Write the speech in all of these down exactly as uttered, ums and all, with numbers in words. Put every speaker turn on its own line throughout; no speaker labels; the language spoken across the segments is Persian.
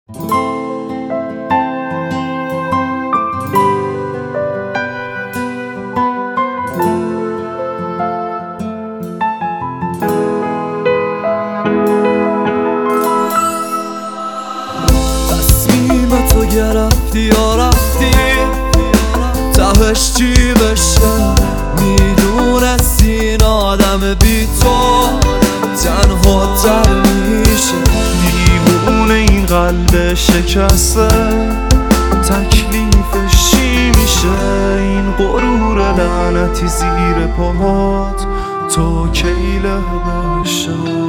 تصمیمتو گرفتی یا رفتی تهش چی بشه؟ میدونستی این آدم بی تو تنها تر میشه.
دیوونه این قلب شکسته تکلیفش چی میشه؟ این غرور لعنتی زیر پاهات تو کیله بشه.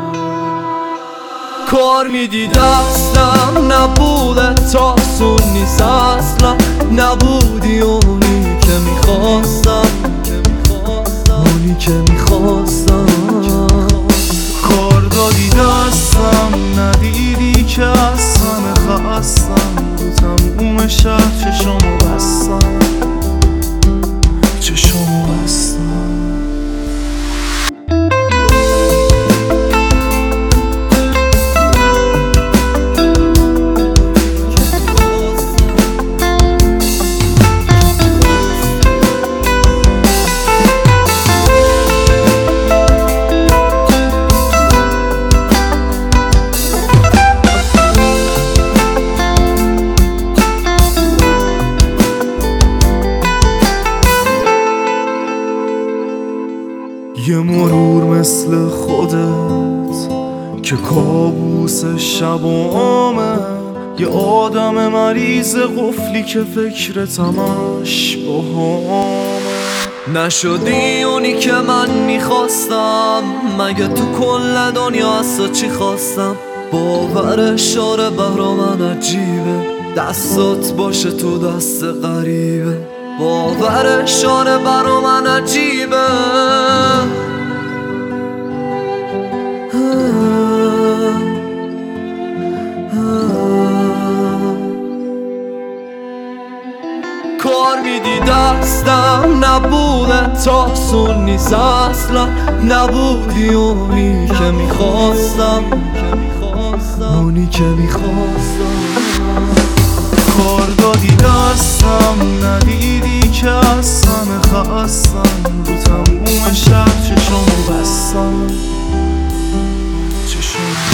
کار میدی دستم نبوده تا سون نیست اصلا، نبودی اونی که میخواستم اونی که میخواستم.
کار دادی دستم ندیدی که از همه خستم، رو تموم شهر چشمو بستم چشمو بستم. یه مرور مثل خودت که کابوس شب و عامه، یه آدم مریض قفلی که فکرت همش باهامه.
نشدی اونی که من میخواستم، مگه تو کل دنیا از تو چی خواستم؟ باور اشاره برا من عجیبه، دستات باشه تو دست غریبه. باور اشاره برا من عجیبه. کار میدی دستم نبوده تا سون نیست اصلا، نبودی اونی که میخواستم اونی که میخواستم.
کار دادی دستم ندیدی که از همه خستم، رو تموم شهر چشمو بستم چشمو